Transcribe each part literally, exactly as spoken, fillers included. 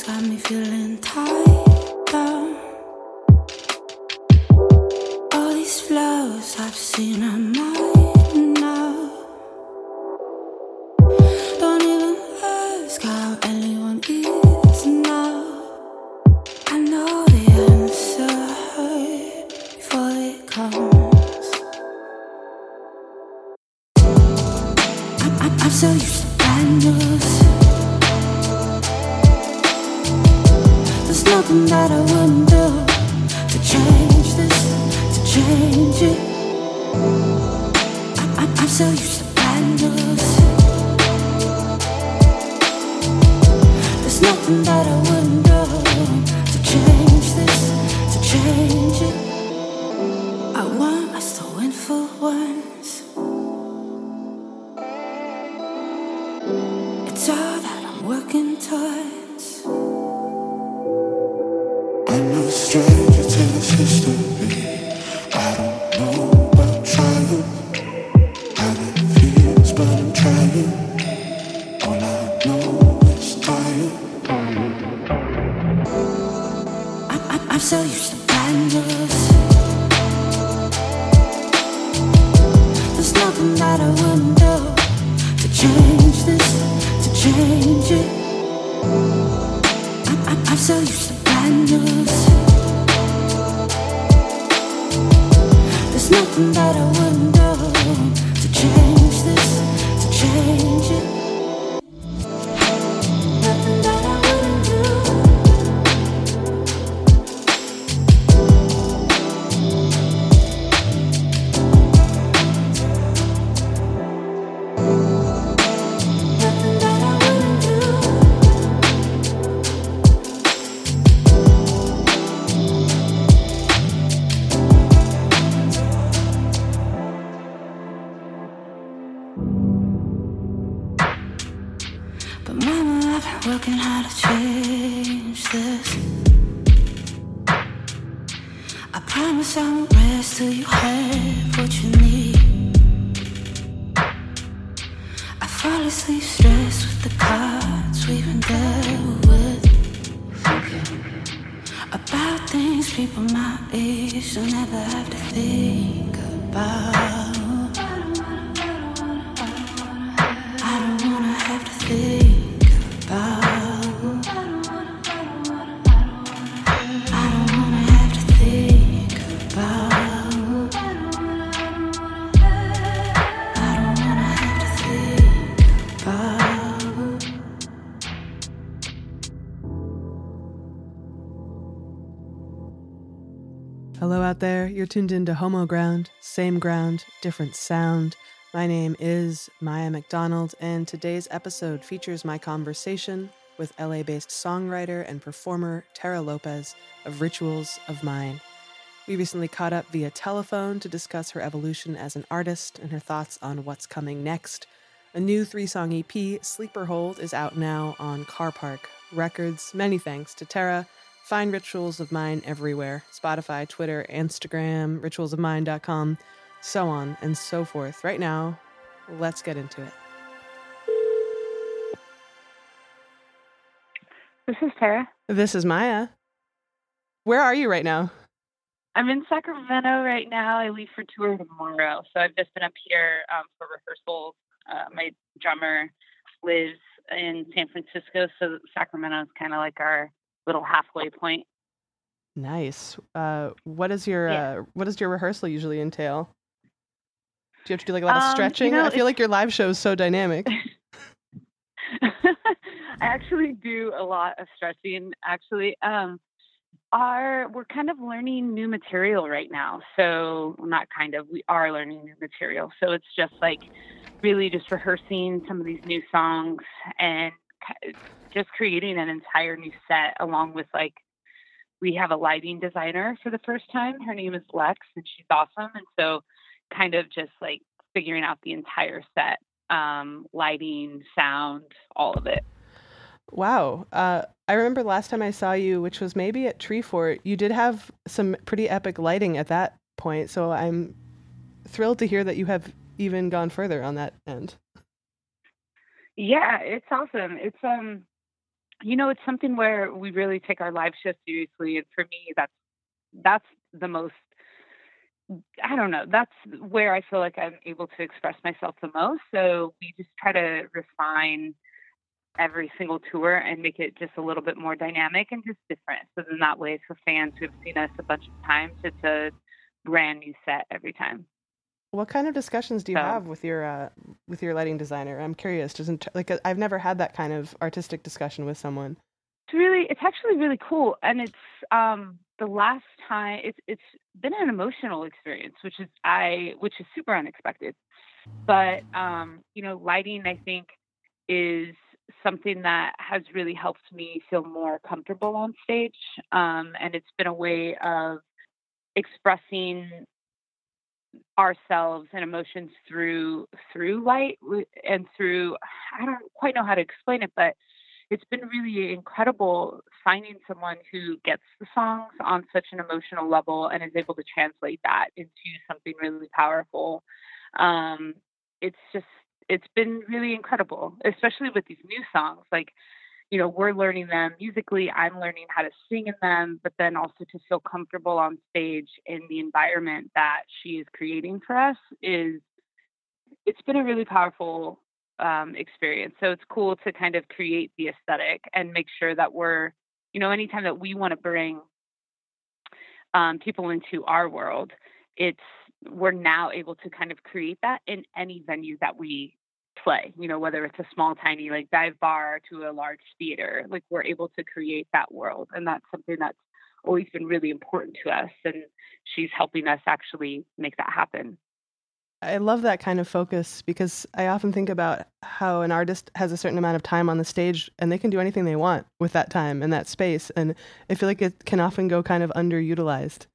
got me feeling tight down. All these flows I've seen on mine now. Don't even ask how anyone is now. I know the answer before it comes. I'm, I'm, I'm so used to bad news. There's nothing that I wouldn't do to change this, to change it. I'm, I'm, I'm so used to bad news. There's nothing that I wouldn't do to change this, to change it. I want us to win for once. It's all that I'm working towards. I'm no stranger to this history. I don't know about trying, how it feels, but I'm trying. All I know is tired. I'm, I'm, I'm so used to bad news. There's nothing that I wouldn't do to change this, to change it. I'm, I'm, I'm so used to bad news. There's nothing that I wouldn't do to change this, to change it. Nothing that I wouldn't do. Nothing that I wouldn't do. But mama, I've been working hard to change this. I promise I won't rest till you have what you need. I fall asleep stressed with the cards we've been dealt with. About things people my age don't ever have to think about. I don't wanna have to think about. I don't wanna have to think about. I don't wanna have to think about. Hello out there, you're tuned into Homo Ground, same ground, different sound. My name is Maya McDonald, and today's episode features my conversation with L A-based songwriter and performer Tara Lopez of Rituals of Mine. We recently caught up via telephone to discuss her evolution as an artist and her thoughts on what's coming next. A new three-song E P, Sleeper Hold, is out now on Car Park Records. Many thanks to Tara. Find Rituals of Mine everywhere. Spotify, Twitter, Instagram, rituals of mine dot com, so on and so forth. Right now, let's get into it. This is Tara. This is Maya. Where are you right now? I'm in Sacramento right now. I leave for tour tomorrow. So I've just been up here um, for rehearsals. Uh, my drummer lives in San Francisco, so Sacramento is kind of like our little halfway point. Nice. Uh, what is your Yeah. uh, what does your rehearsal usually entail? Do you have to do like a lot of Um, stretching? you know, I feel like your live show is so dynamic. I actually do a lot of stretching. Actually, um, our we're kind of learning new material right now. So well, not kind of, we are learning new material. So it's just like really just rehearsing some of these new songs and ki- just creating an entire new set, along with like we have a lighting designer for the first time. Her name is Lex, and she's awesome. And so kind of just like figuring out the entire set, um, lighting, sound, all of it. Wow. Uh, I remember last time I saw you, which was maybe at Treefort, you did have some pretty epic lighting at that point. So I'm thrilled to hear that you have even gone further on that end. Yeah, it's awesome. It's um you know, it's something where we really take our live show seriously, and for me, that's that's the most. I don't know. That's where I feel like I'm able to express myself the most. So we just try to refine every single tour and make it just a little bit more dynamic and just different. So then that way, for fans who have seen us a bunch of times, it's a brand new set every time. What kind of discussions do you So have with your uh, with your lighting designer? I'm curious. Doesn't like I've never had that kind of artistic discussion with someone. it's really, it's actually really cool, and it's um the last time it's it's been an emotional experience, which is I which is super unexpected. But um, you know, lighting I think is something that has really helped me feel more comfortable on stage, um, and it's been a way of expressing ourselves and emotions through through light w- and through I don't quite know how to explain it, but it's been really incredible finding someone who gets the songs on such an emotional level and is able to translate that into something really powerful. Um, it's just it's been really incredible, especially with these new songs. Like, you know, we're learning them musically. I'm learning how to sing in them, but then also to feel comfortable on stage in the environment that she is creating for us is it's been a really powerful um, experience. So it's cool to kind of create the aesthetic and make sure that we're, you know, anytime that we want to bring um, people into our world, it's we're now able to kind of create that in any venue that we play. You know, whether it's a small, tiny like dive bar to a large theater, like we're able to create that world, and that's something that's always been really important to us. And she's helping us actually make that happen. I love that kind of focus because I often think about how an artist has a certain amount of time on the stage and they can do anything they want with that time and that space. And I feel like it can often go kind of underutilized.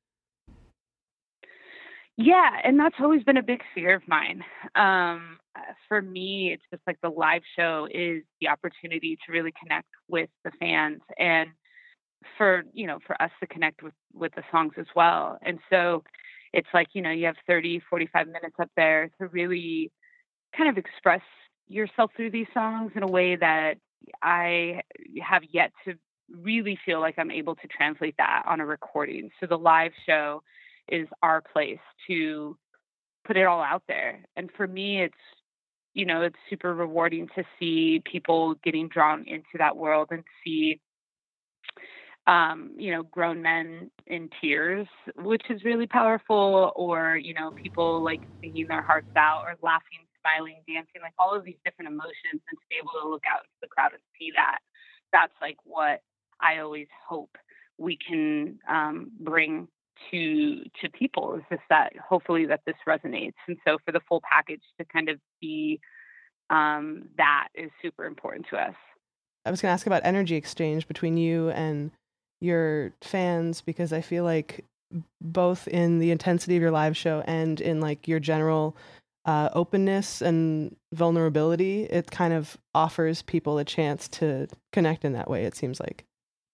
Yeah, and that's always been a big fear of mine. Um, uh, for me, it's just like the live show is the opportunity to really connect with the fans and for, you know, for us to connect with with the songs as well. And so it's like, you know, you have thirty, forty-five minutes up there to really kind of express yourself through these songs in a way that I have yet to really feel like I'm able to translate that on a recording. So the live show is our place to put it all out there. And for me, it's, you know, it's super rewarding to see people getting drawn into that world and see, um, you know, grown men in tears, which is really powerful, or, you know, people like singing their hearts out or laughing, smiling, dancing, like all of these different emotions, and to be able to look out into the crowd and see that, that's like what I always hope we can um, bring to to people is just that hopefully that this resonates. And so for the full package to kind of be um, that is super important to us. I was going to ask about energy exchange between you and your fans because I feel like both in the intensity of your live show and in like your general uh, openness and vulnerability, it kind of offers people a chance to connect in that way, it seems like.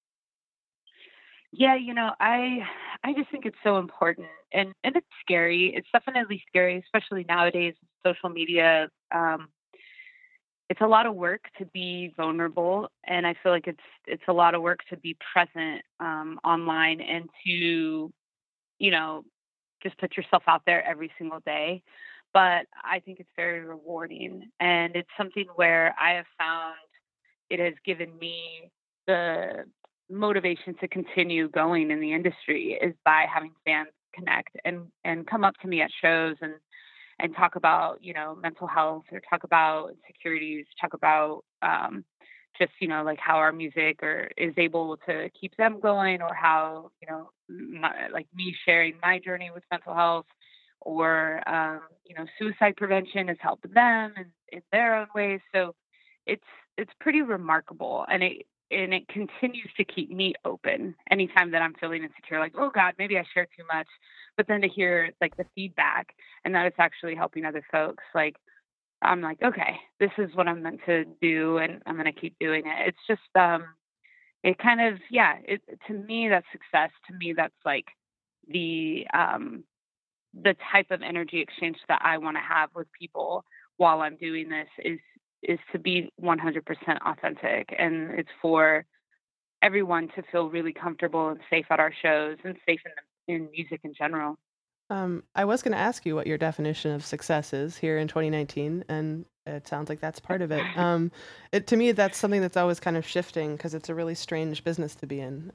Yeah, you know, I I just think it's so important, and and it's scary. It's definitely scary, especially nowadays with social media. Um, it's a lot of work to be vulnerable, and I feel like it's it's a lot of work to be present um, online and to, you know, just put yourself out there every single day. But I think it's very rewarding, and it's something where I have found it has given me the motivation to continue going in the industry is by having fans connect and and come up to me at shows and and talk about, you know, mental health or talk about insecurities, talk about um, just, you know, like how our music or is able to keep them going, or how, you know, my, like me sharing my journey with mental health, or um, you know, suicide prevention has helped them in, in their own ways. So it's it's pretty remarkable, and it and it continues to keep me open anytime that I'm feeling insecure, like, oh God, maybe I share too much. But then to hear like the feedback and that it's actually helping other folks, like I'm like, okay, this is what I'm meant to do, and I'm going to keep doing it. It's just, um, it kind of, yeah, it, to me, that's success. To me, that's like the, um, the type of energy exchange that I want to have with people while I'm doing this is is to be one hundred percent authentic, and it's for everyone to feel really comfortable and safe at our shows and safe in the, in music in general. Um, I was going to ask you what your definition of success is here in twenty nineteen, and it sounds like that's part of it. Um, it to me, that's something that's always kind of shifting because it's a really strange business to be in.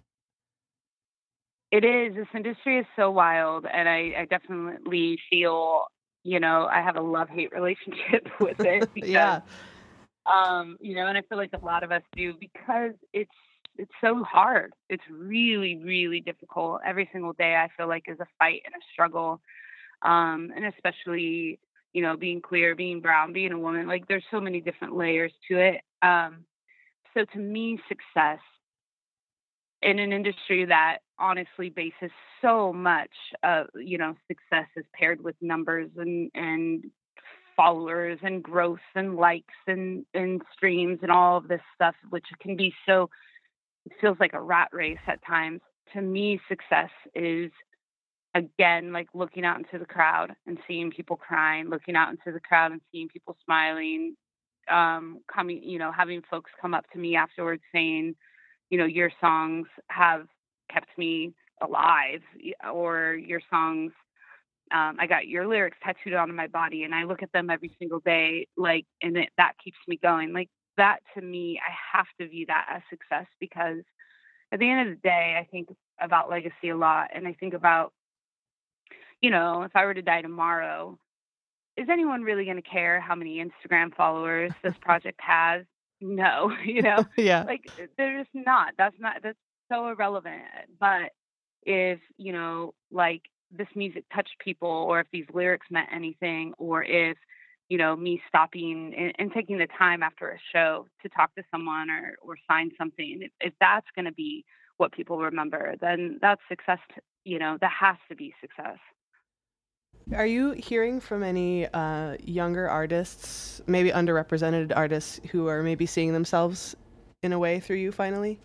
It is. This industry is so wild, and I, I definitely feel, you know, I have a love-hate relationship with it because, Yeah. um, you know, and I feel like a lot of us do because it's it's so hard. It's really, really difficult. Every single day, I feel like is a fight and a struggle, um, and especially, you know, being queer, being brown, being a woman. Like, there's so many different layers to it. Um, so to me, success in an industry that honestly bases so much of, you know, success is paired with numbers and and followers and growth and likes and and streams and all of this stuff, which can be so, it feels like a rat race at times. To me, success is, again, like looking out into the crowd and seeing people crying, looking out into the crowd and seeing people smiling, um coming, you know, having folks come up to me afterwards saying, you know, your songs have kept me alive, or your songs, um, I got your lyrics tattooed onto my body and I look at them every single day, like, and it, that keeps me going. Like, that to me, I have to view that as success, because at the end of the day, I think about legacy a lot. And I think about, you know, if I were to die tomorrow, is anyone really going to care how many Instagram followers this project has? No, you know, Yeah. like, they're just not. That's not, that's so irrelevant. But if, you know, like, this music touched people, or if these lyrics meant anything, or if, you know, me stopping and, and taking the time after a show to talk to someone or, or sign something, if, if that's going to be what people remember, then that's success. t- You know, that has to be success. Are you hearing from any uh, younger artists, maybe underrepresented artists, who are maybe seeing themselves in a way through you finally?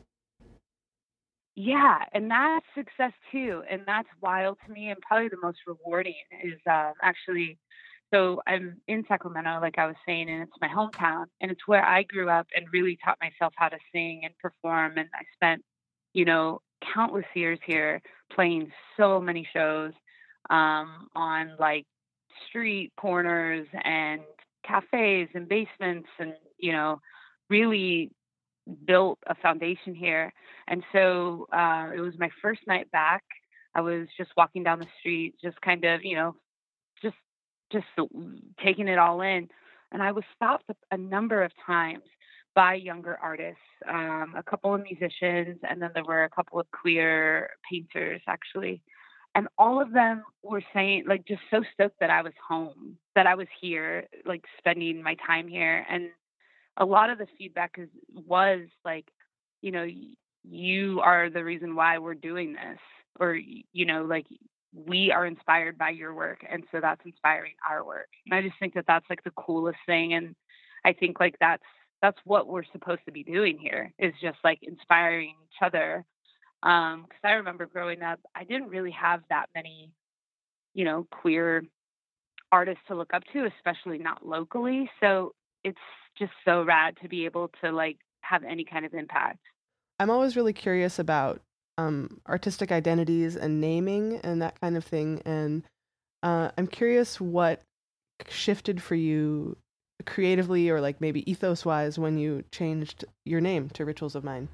Yeah, and that's success too, and that's wild to me, and probably the most rewarding is, um, actually. So I'm in Sacramento, like I was saying, and it's my hometown, and it's where I grew up and really taught myself how to sing and perform. And I spent, you know, countless years here playing so many shows, um, on like street corners and cafes and basements, and you know, really built a foundation here. And so, uh, it was my first night back. I was just walking down the street, just kind of, you know, just just taking it all in. And I was stopped a, a number of times by younger artists, um, a couple of musicians, and then there were a couple of queer painters actually. And all of them were saying, like, just so stoked that I was home, that I was here, like spending my time here. And a lot of the feedback is was like, you know, y- you are the reason why we're doing this, or y- you know, like, we are inspired by your work, and so that's inspiring our work. And I just think that that's like the coolest thing, and I think like that's that's what we're supposed to be doing here, is just like inspiring each other. Um, because I remember growing up, I didn't really have that many, you know, queer artists to look up to, especially not locally. So it's just so rad to be able to like have any kind of impact. I'm always really curious about um, artistic identities and naming and that kind of thing. And uh, I'm curious what shifted for you creatively or like maybe ethos wise when you changed your name to Rituals of Mine.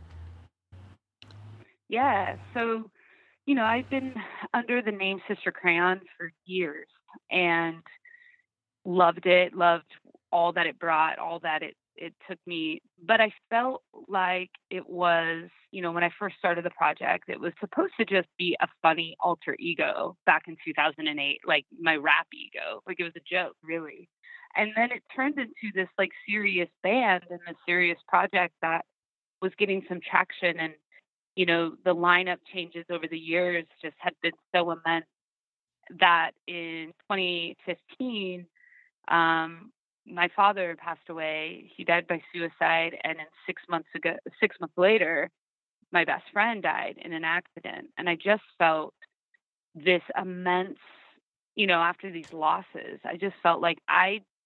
Yeah. So, you know, I've been under the name Sister Crayon for years and loved it, loved all that it brought, all that it it took me. But I felt like it was, you know, when I first started the project, it was supposed to just be a funny alter ego back in two thousand eight, like my rap ego. Like, it was a joke, really. And then it turned into this like serious band and this serious project that was getting some traction. And, you know, the lineup changes over the years just had been so immense that in twenty fifteen, um, my father passed away. He died by suicide, and then six months ago, six months later, my best friend died in an accident. And I just felt this immense, you know, after these losses, I just felt like I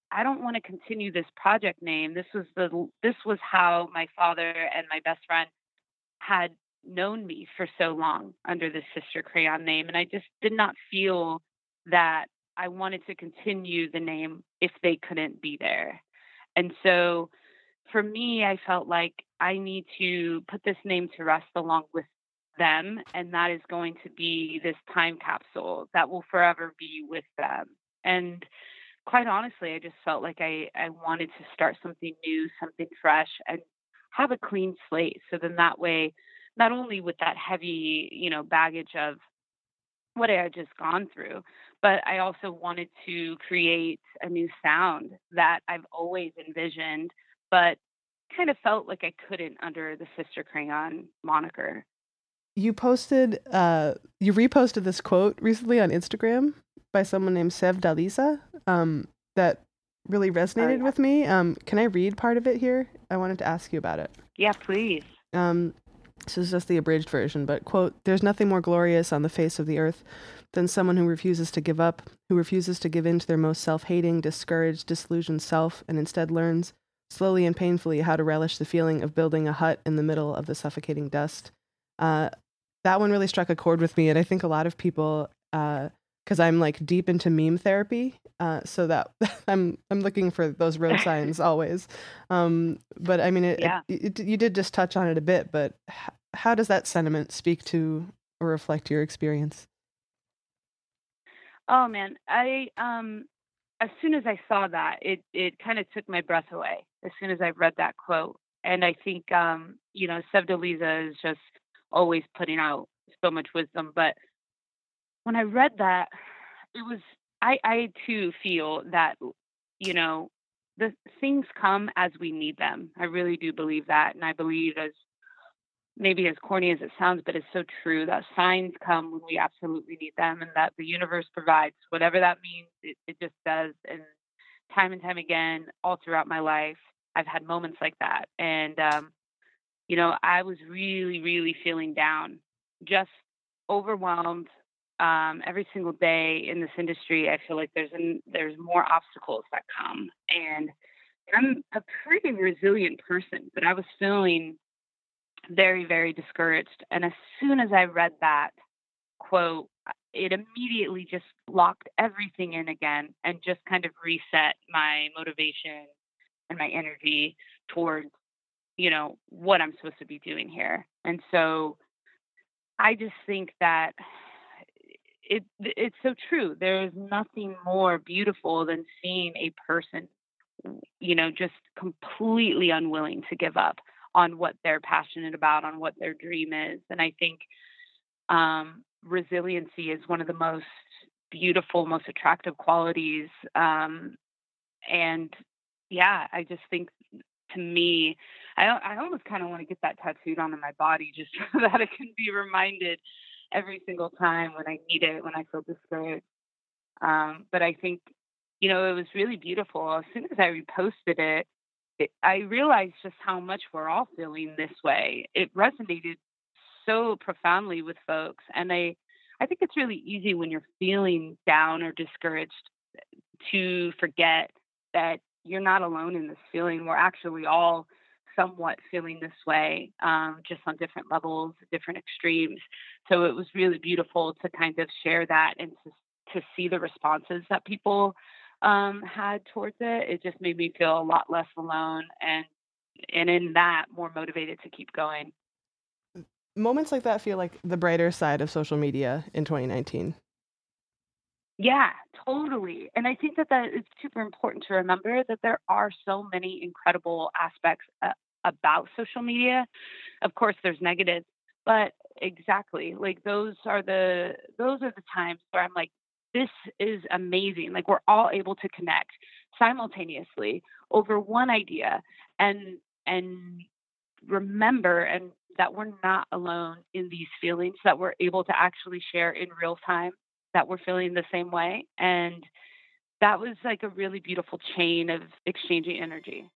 I don't want to continue this project name. This was the this was how my father and my best friend had known me for so long under the Sister Crayon name. And I just did not feel that I wanted to continue the name if they couldn't be there. And so for me, I felt like I need to put this name to rest along with them. And that is going to be this time capsule that will forever be with them. And quite honestly, I just felt like I, I wanted to start something new, something fresh, and have a clean slate. So then that way, not only with that heavy, you know, baggage of what I had just gone through, but I also wanted to create a new sound that I've always envisioned, but kind of felt like I couldn't under the Sister Crayon moniker. You posted, uh, you reposted this quote recently on Instagram by someone named Sev Dalisa um, that really resonated oh, yeah. with me. Um, can I read part of it here? I wanted to ask you about it. Yeah, please. Um, this is just the abridged version, but quote, "There's nothing more glorious on the face of the earth than someone who refuses to give up, who refuses to give in to their most self-hating, discouraged, disillusioned self, and instead learns, slowly and painfully, how to relish the feeling of building a hut in the middle of the suffocating dust." Uh, that one really struck a chord with me, and I think a lot of people, uh, because I'm like deep into meme therapy, uh, so that I'm I'm looking for those road signs always. Um, but I mean, it, yeah. it, it, you did just touch on it a bit, but h- how does that sentiment speak to or reflect your experience? Oh man, I um, as soon as I saw that, it it kind of took my breath away. As soon as I read that quote, and I think um, you know, Sev Dalisa is just always putting out so much wisdom, but when I read that, it was, I, I too feel that, you know, the things come as we need them. I really do believe that. And I believe, as maybe as corny as it sounds, but it's so true, that signs come when we absolutely need them, and that the universe provides whatever that means. It, it just does. And time and time again, all throughout my life, I've had moments like that. And, um, you know, I was really, really feeling down, just overwhelmed. Um, every single day in this industry, I feel like there's an, there's more obstacles that come, and I'm a pretty resilient person, but I was feeling very, very discouraged. And as soon as I read that quote, it immediately just locked everything in again and just kind of reset my motivation and my energy towards, you know, what I'm supposed to be doing here. And so I just think that It, it's so true. There is nothing more beautiful than seeing a person, you know, just completely unwilling to give up on what they're passionate about, on what their dream is. And I think um, resiliency is one of the most beautiful, most attractive qualities. Um, and yeah, I just think, to me, I, I almost kind of want to get that tattooed onto my body just so that I can be reminded every single time when I need it, when I feel discouraged. Um, but I think, you know, it was really beautiful. As soon as I reposted it, it, I realized just how much we're all feeling this way. It resonated so profoundly with folks. And I, I think it's really easy when you're feeling down or discouraged to forget that you're not alone in this feeling. We're actually all somewhat feeling this way, um, just on different levels, different extremes. So it was really beautiful to kind of share that and to, to see the responses that people um, had towards it. It just made me feel a lot less alone, and and in that, more motivated to keep going. Moments like that feel like the brighter side of social media in twenty nineteen. Yeah, totally. And I think that, that it's super important to remember that there are so many incredible aspects uh, about social media. Of course, there's negatives, but exactly, like those are the those are the times where I'm like, this is amazing. Like, we're all able to connect simultaneously over one idea, and and remember and that we're not alone in these feelings, that we're able to actually share in real time that we're feeling the same way. And that was like a really beautiful chain of exchanging energy.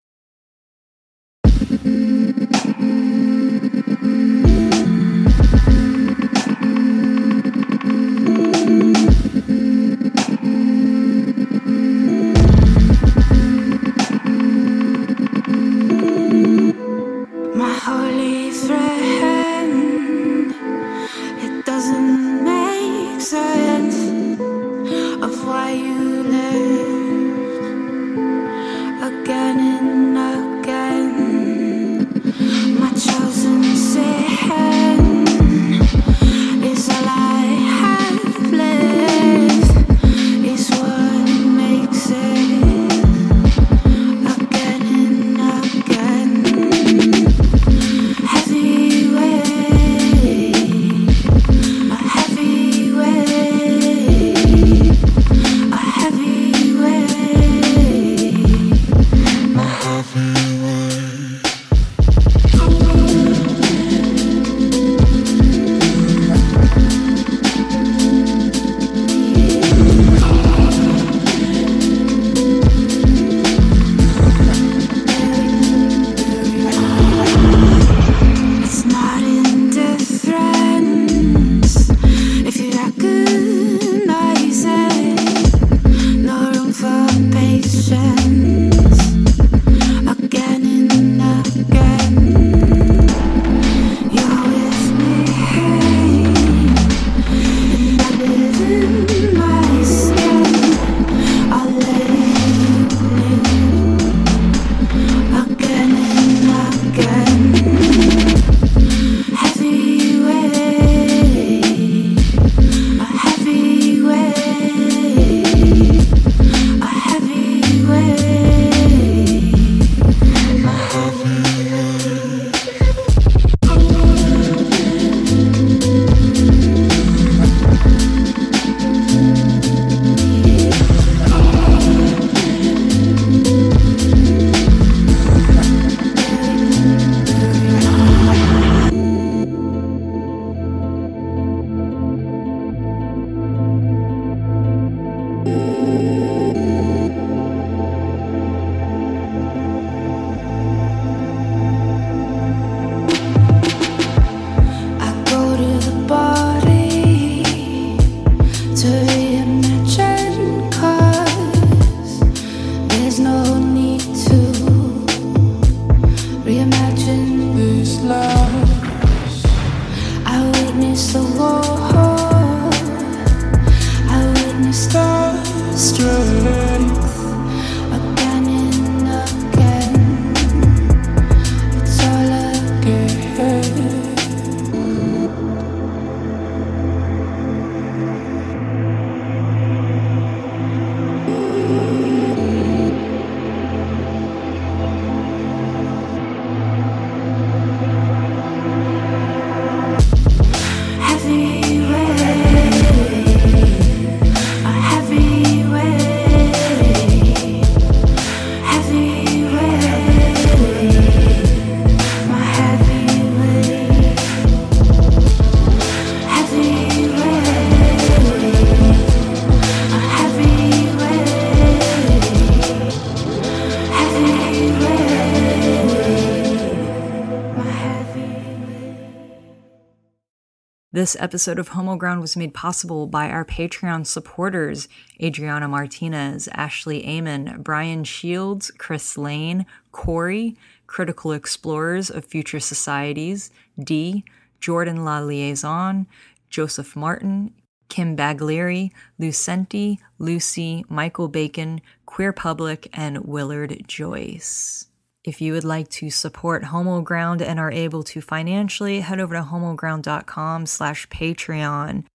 my skin. I'll let it in again and again. Heavy weight, a heavy weight, a heavy weight, a heavy weight. I go to the body to reimagine, 'cause there's no need to reimagine this loss. I witnessed the war, I witnessed the strength again and again. It's all again. Heavy weight, a heavy weight, heavy weight, my heavy weight, heavy weight, a heavy weight, heavy weight, my heavy weight. This episode of Homo Ground was made possible by our Patreon supporters, Adriana Martinez, Ashley Amon, Brian Shields, Chris Lane, Corey, Critical Explorers of Future Societies, D, Jordan La Liaison, Joseph Martin, Kim Baglieri, Lucenti, Lucy, Michael Bacon, Queer Public, and Willard Joyce. If you would like to support Homo Ground and are able to financially, head over to homoground.com slash Patreon.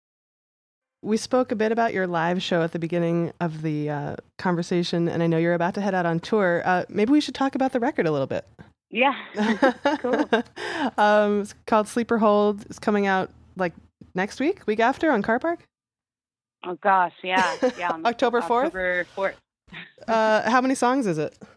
We spoke a bit about your live show at the beginning of the uh, conversation, and I know you're about to head out on tour. Uh, maybe we should talk about the record a little bit. Yeah. Cool. um, it's called Sleeper Hold. It's coming out like next week, week after on Car Park. Oh gosh, yeah, yeah. on October fourth? October fourth. Uh, how many songs is it?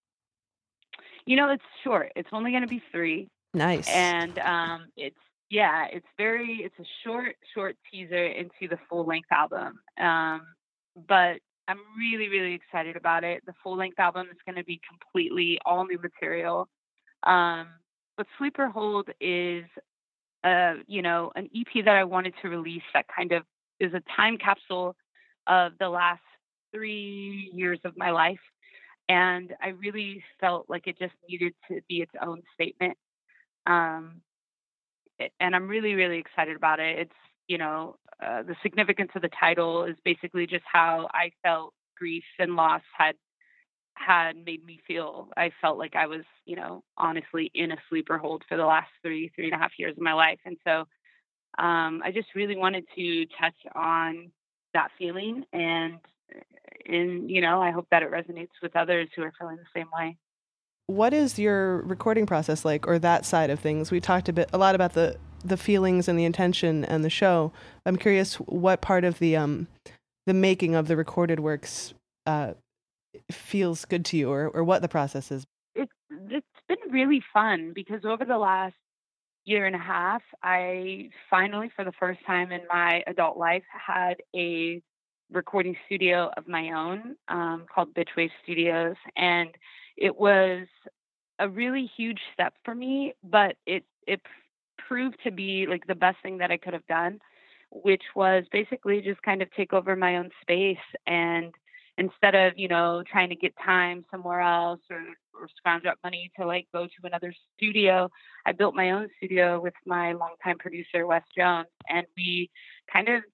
You know, it's short. It's only going to be three, Nice. and um, it's yeah, it's very, it's a short, short teaser into the full length album. Um, but I'm really, really excited about it. The full length album is going to be completely all new material. Um, but Sleeper Hold is, uh, you know, an E P that I wanted to release that kind of is a time capsule of the last three years of my life. And I really felt like it just needed to be its own statement. Um, it- and I'm really, really excited about it. It's, you know, uh, the significance of the title is basically just how I felt grief and loss had had made me feel. I felt like I was, you know, honestly in a sleeper hold for the last three, three and a half years of my life. And so um, I just really wanted to touch on that feeling, and and you know, I hope that it resonates with others who are feeling the same way. What is your recording process like, or that side of things? We talked a bit, a lot about the the feelings and the intention and the show. I'm curious what part of the um the making of the recorded works uh feels good to you, or or what the process is. It's it's been really fun because over the last year and a half, I finally, for the first time in my adult life, had a recording studio of my own um, called Bitchwave Studios, and it was a really huge step for me, but it it proved to be like the best thing that I could have done, which was basically just kind of take over my own space, and instead of, you know, trying to get time somewhere else or, or scrounge up money to like go to another studio, I built my own studio with my longtime producer, Wes Jones, and we kind of just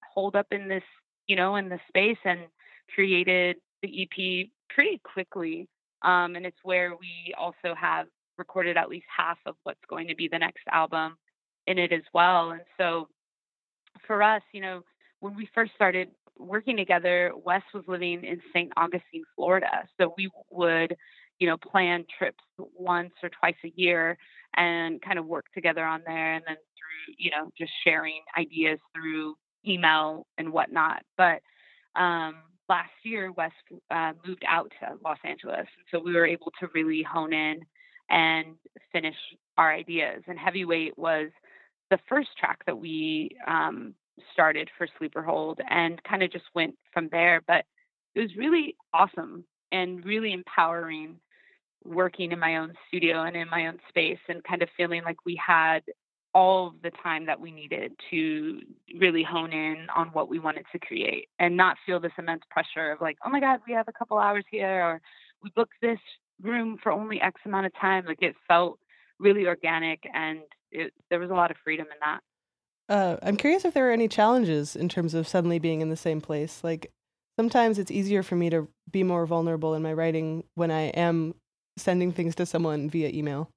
holed up in this, you know, in this space and created the E P pretty quickly. Um, and it's where we also have recorded at least half of what's going to be the next album in it as well. And so for us, you know, when we first started working together, Wes was living in Saint Augustine, Florida. So we would, you know, plan trips once or twice a year and kind of work together on there. And then through, you know, just sharing ideas through email and whatnot. But um, last year, Wes uh, moved out to Los Angeles. And so we were able to really hone in and finish our ideas. And Heavyweight was the first track that we um, started for Sleeper Hold and kind of just went from there. But it was really awesome and really empowering working in my own studio and in my own space and kind of feeling like we had all of the time that we needed to really hone in on what we wanted to create and not feel this immense pressure of like, oh my God, we have a couple hours here, or we booked this room for only X amount of time. Like it felt really organic, and it, there was a lot of freedom in that. Uh, I'm curious if there were any challenges in terms of suddenly being in the same place. Like sometimes it's easier for me to be more vulnerable in my writing when I am sending things to someone via email.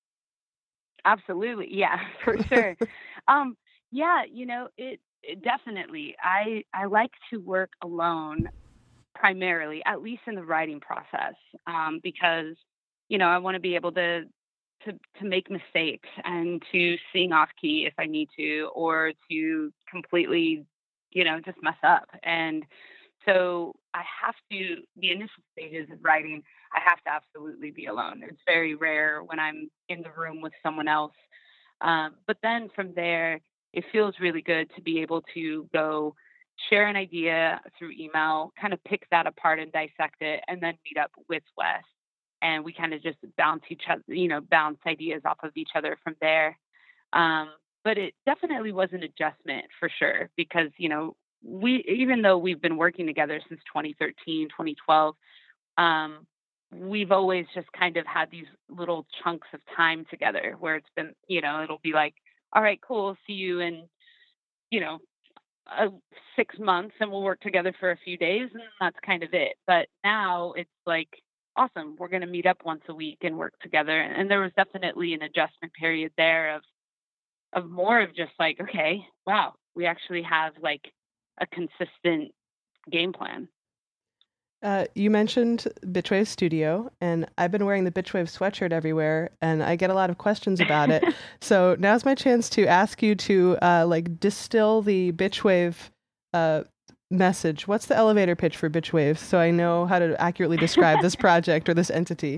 Absolutely. Yeah, for sure. um, yeah, you know, it, it definitely, I, I like to work alone primarily, at least in the writing process, um, because, you know, I want to be able to, to, to make mistakes and to sing off key if I need to, or to completely, you know, just mess up. And so I have to, the initial stages of writing, I have to absolutely be alone. It's very rare when I'm in the room with someone else. Um, but then from there, it feels really good to be able to go share an idea through email, kind of pick that apart and dissect it, and then meet up with Wes. And we kind of just bounce each other, you know, bounce ideas off of each other from there. Um, but it definitely was an adjustment for sure, because, you know, we, even though we've been working together since twenty thirteen, twenty twelve, um, we've always just kind of had these little chunks of time together where it's been, you know, it'll be like, all right, cool, see you in, you know, uh, six months and we'll work together for a few days, and that's kind of it. But now it's like, awesome, we're going to meet up once a week and work together. And there was definitely an adjustment period there of, of more of just like, okay, wow, we actually have like a consistent game plan. Uh, you mentioned Bitchwave Studio, and I've been wearing the Bitchwave sweatshirt everywhere, and I get a lot of questions about it. So now's my chance to ask you to uh, like distill the Bitchwave uh, message. What's the elevator pitch for Bitchwave, so I know how to accurately describe this project or this entity?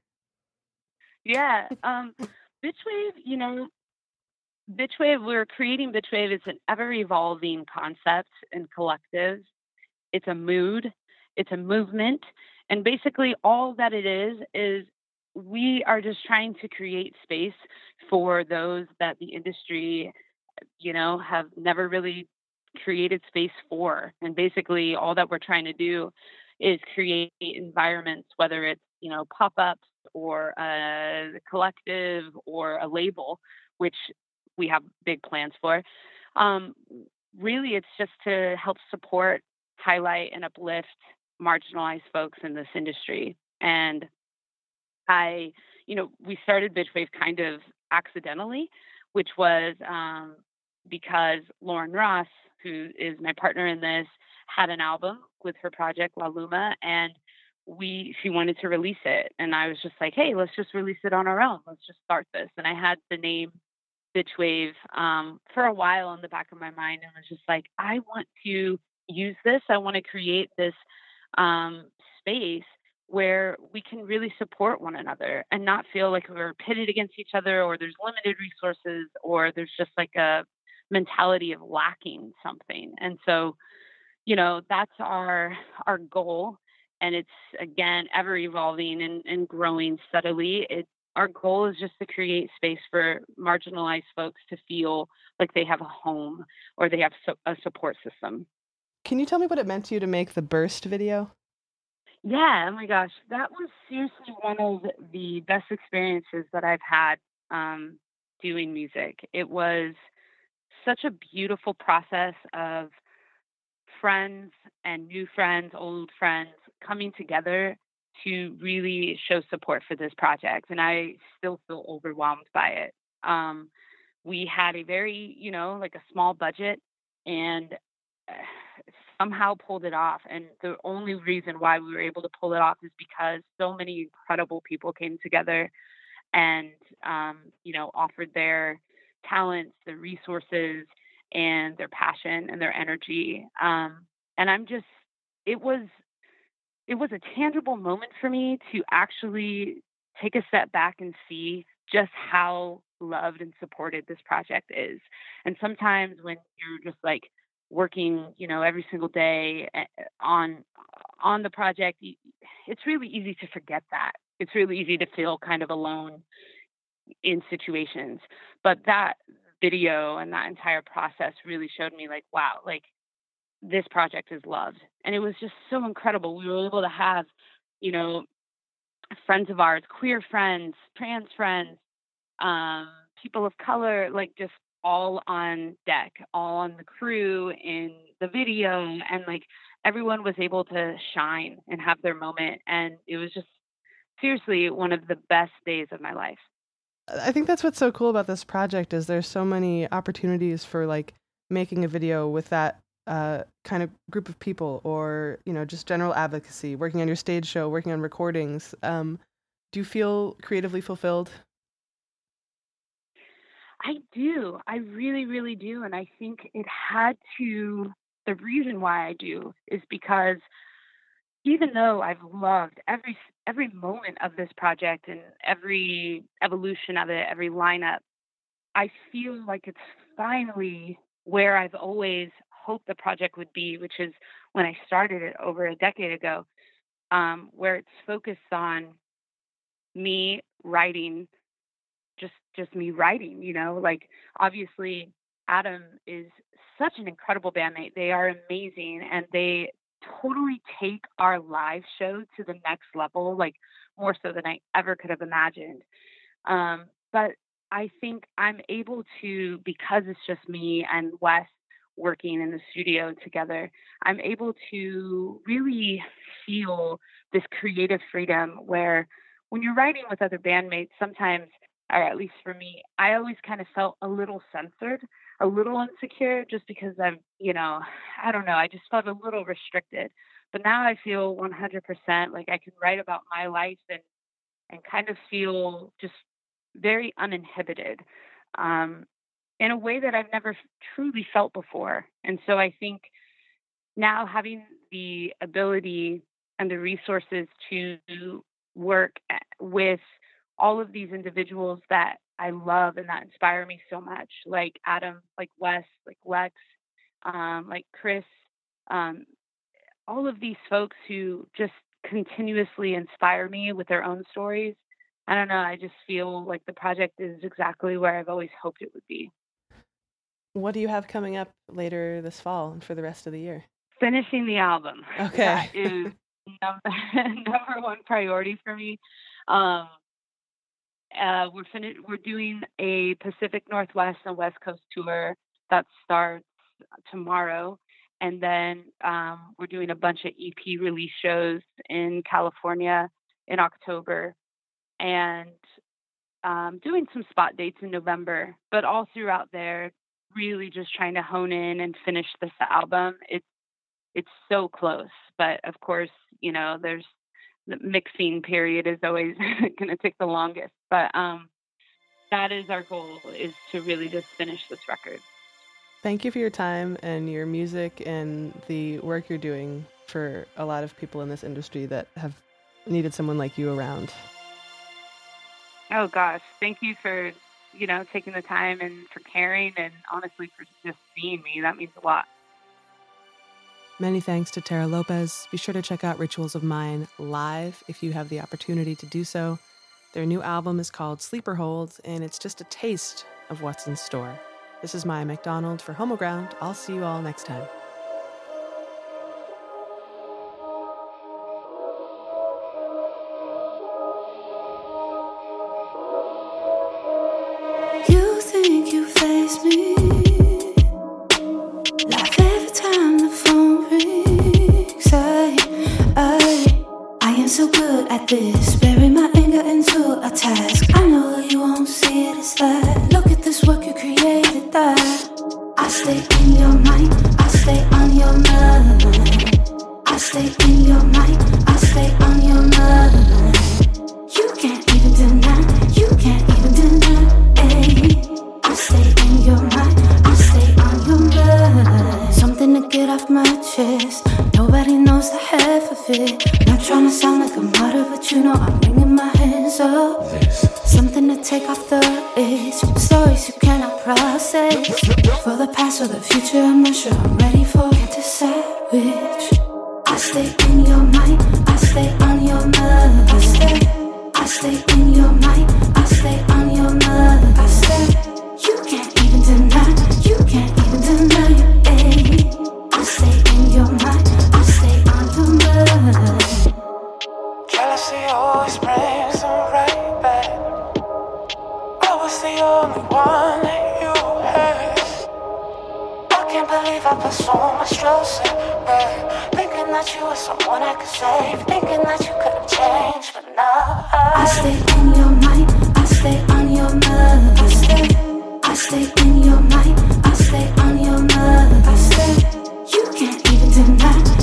Yeah, um, Bitchwave, you know, Bitchwave, we're creating Bitchwave. It's an ever-evolving concept and collective. It's a mood. It's a movement. And basically all that it is, is we are just trying to create space for those that the industry, you know, have never really created space for. And basically all that we're trying to do is create environments, whether it's, you know, pop-ups or a collective or a label, which we have big plans for. Um, really, it's just to help support, highlight, and uplift marginalized folks in this industry. And I, you know, we started Bitchwave kind of accidentally, which was um, because Lauren Ross, who is my partner in this, had an album with her project La Luma, and we she wanted to release it. And I was just like, hey, let's just release it on our own. Let's just start this. And I had the name Bitchwave um, for a while in the back of my mind, and was just like, I want to use this. I want to create this um, space where we can really support one another and not feel like we're pitted against each other, or there's limited resources, or there's just like a mentality of lacking something. And so, you know, that's our our goal. And it's, again, ever evolving and, and growing steadily. It, our goal is just to create space for marginalized folks to feel like they have a home or they have so, a support system. Can you tell me what it meant to you to make the Burst video? Yeah, oh my gosh, that was seriously one of the best experiences that I've had um, doing music. It was such a beautiful process of friends and new friends, old friends coming together to really show support for this project. And I still feel overwhelmed by it. Um, we had a very, you know, like a small budget and uh, somehow pulled it off. And the only reason why we were able to pull it off is because so many incredible people came together and, um, you know, offered their talents, their resources, and their passion and their energy. Um, and I'm just, it was, it was a tangible moment for me to actually take a step back and see just how loved and supported this project is. And sometimes when you're just like working, you know, every single day on, on the project, it's really easy to forget that. It's really easy to feel kind of alone in situations. But that video and that entire process really showed me like, wow, like this project is loved. And it was just so incredible. We were able to have, you know, friends of ours, queer friends, trans friends, um, people of color, like just all on deck, all on the crew in the video. And like everyone was able to shine and have their moment. And it was just seriously one of the best days of my life. I think that's what's so cool about this project is there's so many opportunities for like making a video with that uh, kind of group of people, or, you know, just general advocacy, working on your stage show, working on recordings. Um, do you feel creatively fulfilled? I do. I really, really do. And I think it had to, the reason why I do is because even though I've loved every every moment of this project and every evolution of it, every lineup, I feel like it's finally where I've always hoped the project would be, which is when I started it over a decade ago, um, where it's focused on me writing, just just me writing, you know, like obviously Adam is such an incredible bandmate. They are amazing and they totally take our live show to the next level, like more so than I ever could have imagined. Um, but I think I'm able to, because it's just me and Wes working in the studio together, I'm able to really feel this creative freedom where when you're writing with other bandmates, sometimes, or at least for me, I always kind of felt a little censored, a little insecure, just because I'm, you know, I don't know, I just felt a little restricted. But now I feel one hundred percent like I can write about my life and, and kind of feel just very uninhibited um, in a way that I've never truly felt before. And so I think now having the ability and the resources to work with all of these individuals that I love and that inspire me so much, like Adam, like Wes, like Lex, um, like Chris, um, all of these folks who just continuously inspire me with their own stories. I don't know, I just feel like the project is exactly where I've always hoped it would be. What do you have coming up later this fall and for the rest of the year? Finishing the album. Okay. That is number, number one priority for me. Um, Uh, we're fin- we're doing a Pacific Northwest and West Coast tour that starts tomorrow, and then um, we're doing a bunch of E P release shows in California in October, and um, doing some spot dates in November. But all throughout there, really just trying to hone in and finish this album. It's it's so close, but of course, you know, there's the mixing period is always going to take the longest, but um, that is our goal, is to really just finish this record. Thank you for your time and your music and the work you're doing for a lot of people in this industry that have needed someone like you around. Oh gosh, thank you for, you know, taking the time and for caring, and honestly for just seeing me. That means a lot. Many thanks to Tara Lopez. Be sure to check out Rituals of Mine live if you have the opportunity to do so. Their new album is called Sleeper Hold, and it's just a taste of what's in store. This is Maya McDonald for Homo Ground. I'll see you all next time. You think you face me, laugh every time the phone rings. like this. Bury my anger into a task. I know you won't see it, it's that. Look at this work you created that. I stay in your mind, I stay on your mind. I stay in your mind, I stay on your mind. You can't even deny, you can't even deny. Ay. I stay in your mind, I stay on your mind. Something to get off my chest. Nobody knows the half of it. Not trying to sound like a martyr, but you know I'm bringing my hands up. Something to take off the edge. Stories you cannot process. For the past or the future, I'm not sure I'm ready for. Can't decide which. I stay in your mind, I stay on your mind. I stay, I stay in your mind, I stay on your mind. I stay, you can't even deny, you can't even deny it. Ay. I stay in your mind, I stay on your mind. Jealousy always brings them right back. I was the only one that you had. I can't believe I put so much trust in me. Thinking that you were someone I could save. Thinking that you could have changed, but now I, I stay in your mind, I stay on your mind. I stay, I stay in your mind, I stay on your mind. I stay, you can't even deny,